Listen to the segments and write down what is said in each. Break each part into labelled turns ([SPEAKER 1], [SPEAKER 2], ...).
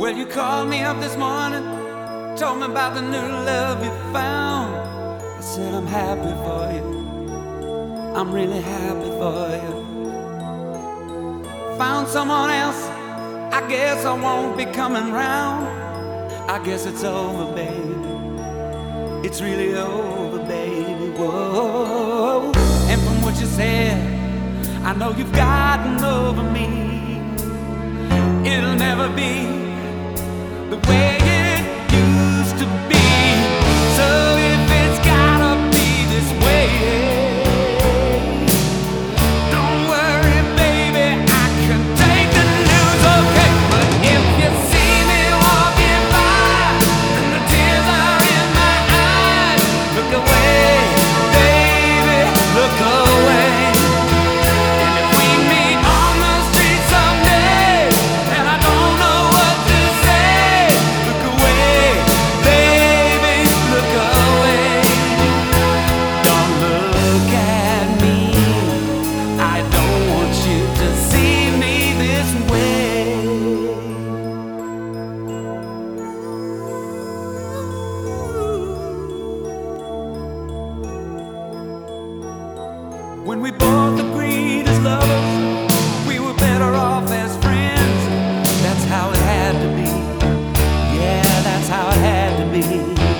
[SPEAKER 1] Well, you called me up this morning, told me about the new love you found. I said I'm happy for you, I'm really happy for you. Found someone else, I guess I won't be coming round. I guess it's over, baby, it's really over, baby, whoa. And from what you said, I know you've gotten over me. It'll never be the way it used to be. So if it's gotta be this way, don't worry, baby, I can take the news, okay? But if you see me walking by and the tears are in my eyes, look away, baby, look away. And if we meet on the street someday and I don't know what to say, look away, baby, look away. Don't look at me, I don't want you to see me this way. When we both agreed as lovers, we were better off as friends. That's how it had to be. Yeah, that's how it had to be.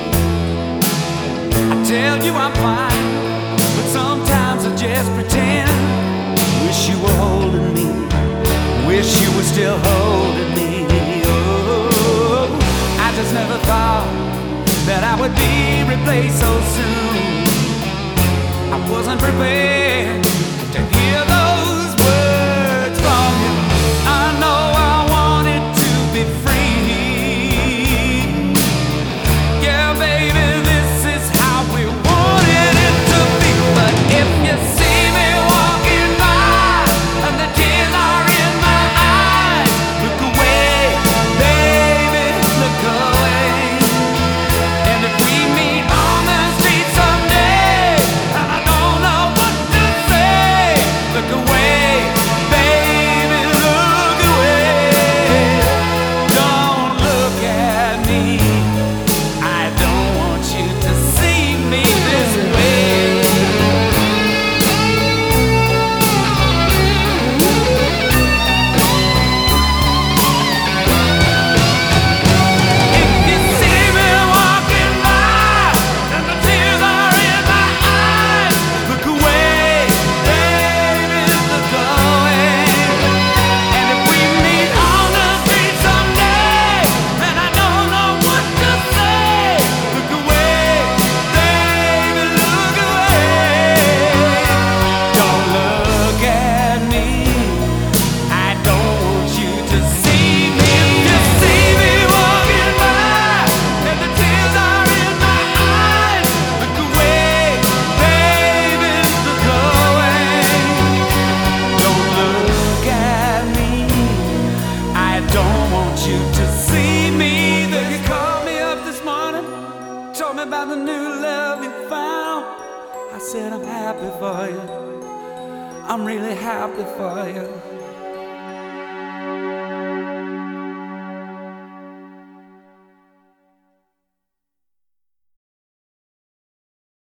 [SPEAKER 1] I tell you I'm fine, but sometimes I just pretend. Wish you were holding me, wish you were still holding me. Oh, I just never thought that I would be replaced so soon. I wasn't prepared to hear those words from you. I know I wanted to be free. Yeah, baby, this is how we wanted it to be. But if you see me walking by and the tears are in my eyes, look away, baby, look away. And if we meet on the street someday and I don't know what to say, look away, baby, look away. Don't look at me, I don't want you to see me this way. If you see me walking by and the tears are in my eyes, look away, baby, look away. And if we meet on the street someday and I don't know what to say, look away, baby, look away. Don't look at me, I don't want you to see me. If you see me walking by and the tears are in my eyes, look away, baby, look away. Don't look at me, I don't want you to see me. Then you called me up this morning, told me about the new love you found. I said I'm happy for you, I'm really happy for you.